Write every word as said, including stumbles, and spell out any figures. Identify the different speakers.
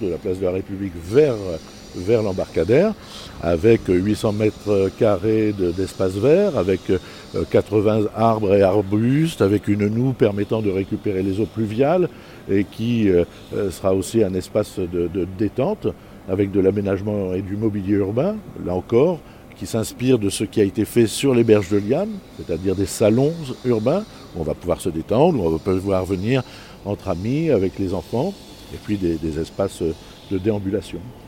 Speaker 1: de la place de la République vers, vers l'embarcadère, avec huit cents mètres carrés de, d'espace vert, avec quatre-vingts arbres et arbustes, avec une noue permettant de récupérer les eaux pluviales et qui euh, sera aussi un espace de, de détente, avec de l'aménagement et du mobilier urbain, là encore, qui s'inspire de ce qui a été fait sur les berges de Liane, c'est-à-dire des salons urbains où on va pouvoir se détendre, où on va pouvoir venir entre amis avec les enfants, et puis des, des espaces de déambulation.